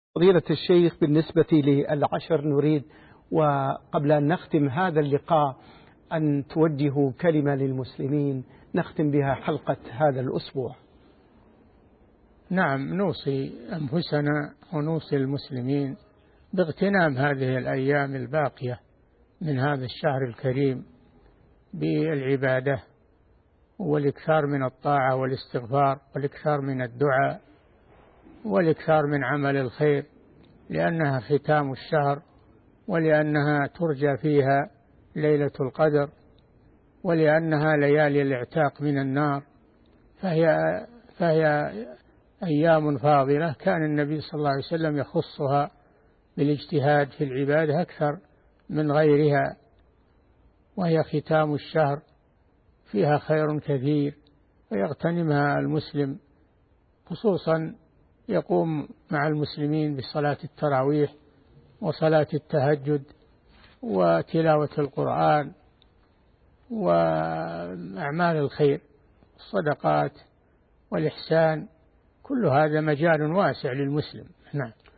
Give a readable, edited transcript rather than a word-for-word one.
فضيلة الشيخ، بالنسبة للعشر نريد وقبل أن نختم هذا اللقاء أن توجهوا كلمة للمسلمين نختم بها حلقة هذا الأسبوع. نعم، نوصي أنفسنا ونوصي المسلمين باغتنام هذه الأيام الباقية من هذا الشهر الكريم بالعبادة والإكثار من الطاعة والاستغفار والإكثار من الدعاء والإكثار من عمل الخير، لأنها ختام الشهر ولأنها ترجى فيها ليلة القدر ولأنها ليالي الإعتاق من النار، فهي أيام فاضلة كان النبي صلى الله عليه وسلم يخصها بالاجتهاد في العبادة أكثر من غيرها، وهي ختام الشهر فيها خير كثير ويغتنمها المسلم، خصوصا يقوم مع المسلمين بصلاة التراويح وصلاة التهجد وتلاوة القرآن وأعمال الخير الصدقات والإحسان، كل هذا مجال واسع للمسلم. نعم.